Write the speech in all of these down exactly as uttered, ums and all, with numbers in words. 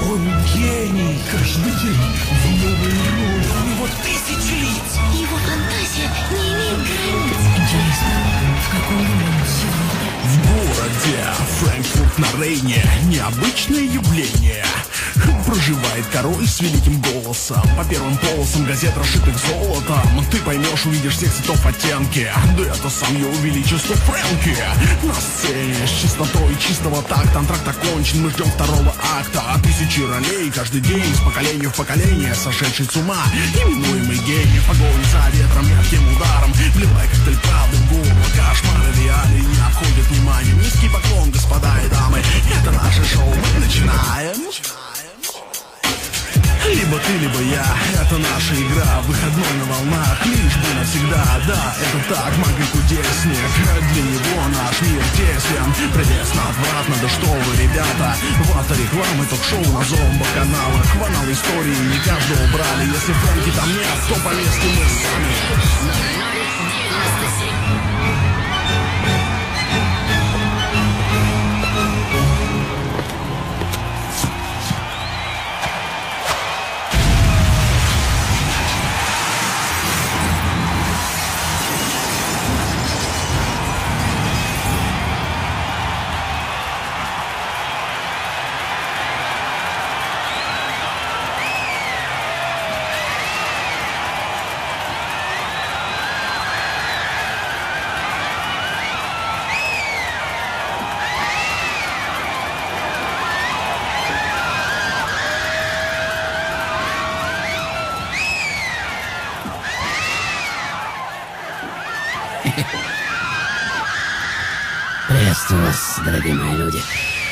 Он гений. Каждый день в новой роли. У него тысячи лиц. Его фантазия не имеет границ. Интересно, в каком он сегодня? В городе Франкфурт на Рейне необычное явление. Проживает король с великим голосом. По первым полосам газет, расшитых золотом, ты поймешь, увидишь всех цветов оттенки. Да это сам его величество Фрэнки. На сцене с чистотой чистого такта. Антракт окончен, мы ждем второго акта. Тысячи ролей каждый день, с поколения в поколение. Сошедший с ума, именуемый гений. Погонь за ветром, ярким ударом, вливая коктейль правды в горло. Кошмары реалий не обходят вниманием. Низкий поклон, господа и дамы. Это наше шоу, мы начинаем. Либо ты, либо я, это наша игра. Выходной на волнах, лишь бы навсегда. Да, это так, маг и кудесник. Для него наш мир тесен. Прелестно, отвратно, да что вы, ребята. Вот рекламы, ток-шоу на зомбо-каналах. В анал истории не каждого брали. Если Фрэнки там нет, то полезли мы сами. Приветствую вас, дорогие мои люди.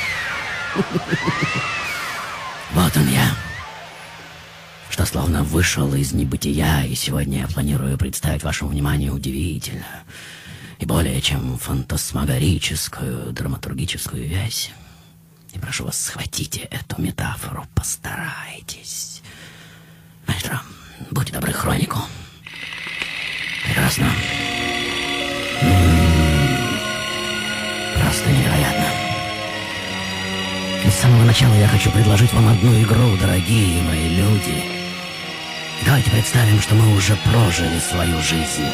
Вот он я, что словно вышел из небытия, и сегодня я планирую представить вашему вниманию удивительную и более чем фантасмагорическую драматургическую вязь. И прошу вас, схватите эту метафору, постарайтесь. Маэстро, будьте добры, хронику. Прекрасно. Просто невероятно. И с самого начала я хочу предложить вам одну игру, дорогие мои люди. Давайте представим, что мы уже прожили свою жизнь.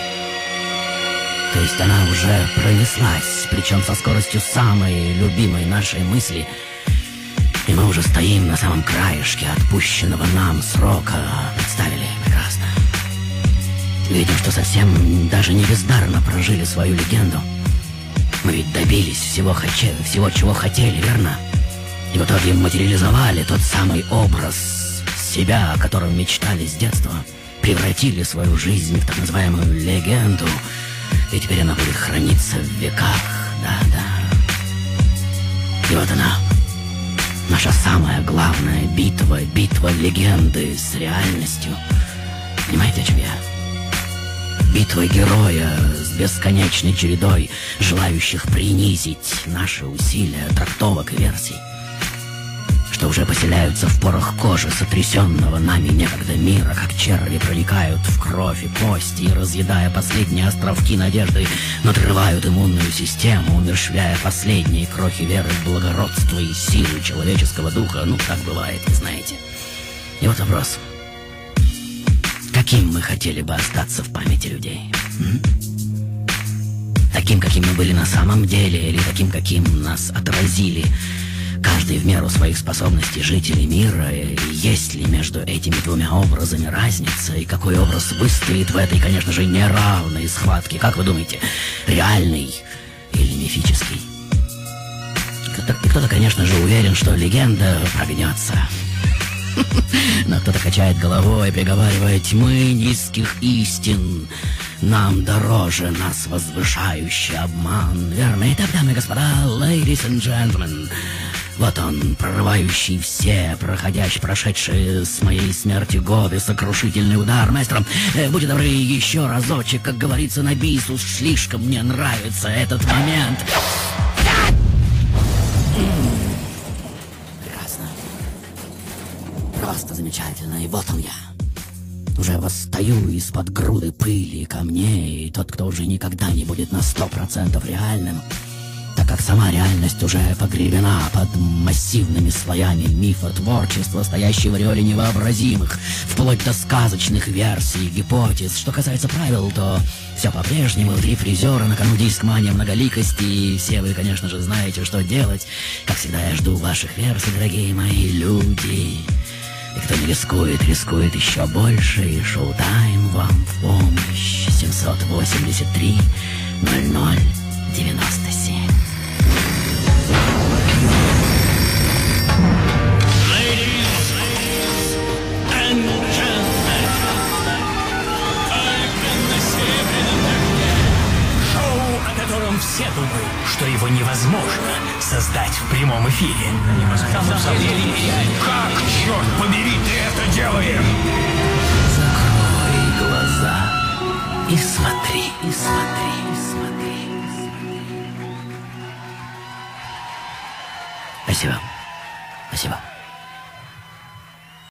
То есть она уже пронеслась, причем со скоростью самой любимой нашей мысли. И мы уже стоим на самом краешке отпущенного нам срока. Представили? Прекрасно. Видим, что совсем даже не бездарно прожили свою легенду. Мы ведь добились всего, всего, чего хотели, верно? И в итоге материализовали тот самый образ себя, о котором мечтали с детства. Превратили свою жизнь в так называемую легенду. И теперь она будет храниться в веках. Да-да. И вот она. Наша самая главная битва. Битва легенды с реальностью. Понимаете, о чем я? Битва героя с бесконечной чередой желающих принизить наши усилия, трактовок и версий, что уже поселяются в порах кожи сотрясенного нами некогда мира, как черви проникают в кровь и кости, и, разъедая последние островки надежды, надрывают иммунную систему, умерщвляя последние крохи веры в благородство и силу человеческого духа. Ну, так бывает, вы знаете. И вот вопрос. Каким мы хотели бы остаться в памяти людей? М? Таким, каким мы были на самом деле, или таким, каким нас отразили каждый в меру своих способностей жители мира? И есть ли между этими двумя образами разница? И какой образ выстоит в этой, конечно же, неравной схватке? Как вы думаете, реальный или мифический? Кто-то, кто-то, конечно же, уверен, что легенда прогнется. Но кто-то качает головой, приговаривая: тьмы низких истин нам дороже нас возвышающий обман. Верно? Итак, дамы и господа, ladies and gentlemen, вот он, прорывающий все, проходящий, прошедшие с моей смерти годы, сокрушительный удар. Маэстро, э, будьте добры, еще разочек, как говорится на бис, уж слишком мне нравится этот момент. Просто замечательно, и вот он я. Уже восстаю из-под груды пыли и камней, и тот, кто уже никогда не будет на сто процентов реальным, так как сама реальность уже погребена под массивными слоями мифа творчества, стоящей в ореоле невообразимых, вплоть до сказочных версий, гипотез. Что касается правил, то все по-прежнему. Три фрезера, на кону дискмания многоликости, и все вы, конечно же, знаете, что делать. Как всегда, я жду ваших версий, дорогие мои люди. И кто не рискует, рискует еще больше, и шоу-тайм вам в помощь. семьсот восемьдесят три ноль ноль девяносто семь. Все думают, что его невозможно создать в прямом эфире. Как, черт побери, ты это делаешь? Закрой глаза и смотри, и смотри, и смотри. Спасибо. Спасибо.